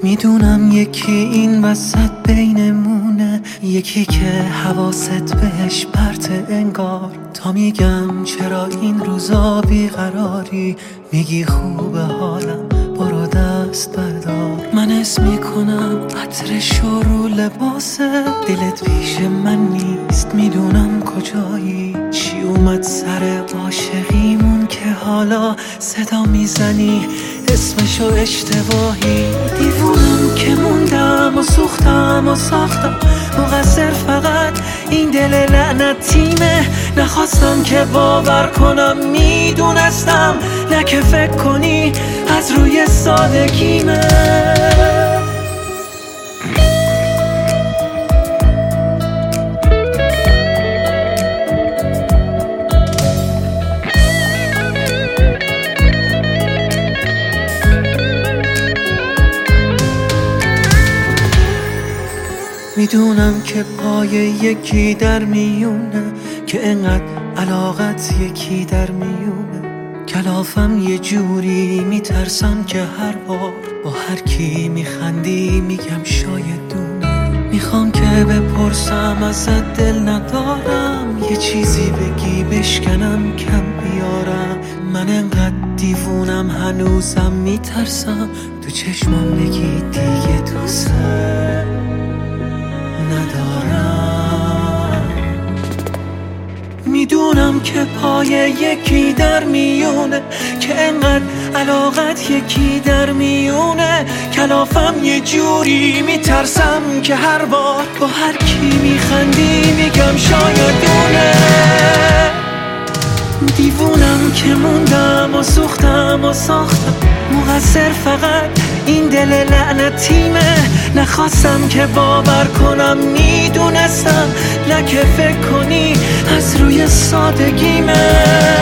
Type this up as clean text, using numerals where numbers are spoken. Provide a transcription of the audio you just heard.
میدونم یکی این وسط بینمونه، یکی که حواست بهش پرته انگار. تا میگم چرا این روزا بیقراری، میگی خوبه حالم برو دست بردار. من اسم میکنم عطرش رو لباسه، دلت پیش من نیست میدونم کجایی. چی اومد سر عاشقیمون که حالا صدا میزنی اسمشو اشتباهی. دیوونم که موندم و سوختم و ساختم، مقصر فقط این دل لعنتیمه. نخواستم که باور کنم میدونستم، نه که فکر کنی از روی سادگیمه. میدونم که پای یکی در میونه، که انقدر علاقت یکی در میونه. کلافم یه جوری میترسم که هر بار با هر کی میخندی میگم شاید دونه. میخوام که بپرسم ازت دل ندارم، یه چیزی بگی بشکنم کم بیارم. من انقدر دیوونم هنوزم میترسم تو چشمام بگی دیگه دوست ندارم. میدونم که پای یکی در میونه، که انقدر علاقت یکی در میونه. کلافم یه جوری میترسم که هر بار با هر کی میخندی میگم شاید دونه. دیوونم که موندم و سوختم و ساختم، مقصر فقط این دل لعنتیمه. نخواستم که باور کنم میدونستم، نه که فکر کنی از روی سادگیمه.